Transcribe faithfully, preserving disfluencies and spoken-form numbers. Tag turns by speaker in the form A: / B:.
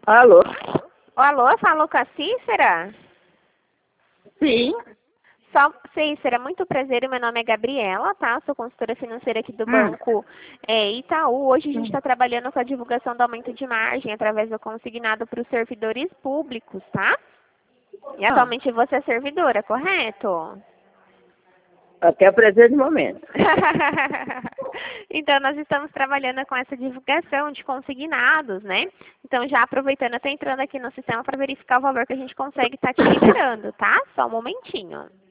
A: Alô?
B: Alô, falou com a Cícera?
A: Sim.
B: Só, Cícera, muito prazer, meu nome é Gabriela, tá? Sou consultora financeira aqui do
A: Hum.
B: Banco é, Itaú. Hoje a gente
A: Hum.
B: está trabalhando com a divulgação do aumento de margem através do consignado para os servidores públicos, tá? E
A: Ah,
B: atualmente você é servidora, correto?
A: até o presente momento.
B: Então, nós estamos trabalhando com essa divulgação de consignados, né? Então, já aproveitando, eu estou entrando aqui no sistema para verificar o valor que a gente consegue estar te liberando, tá? Só um momentinho.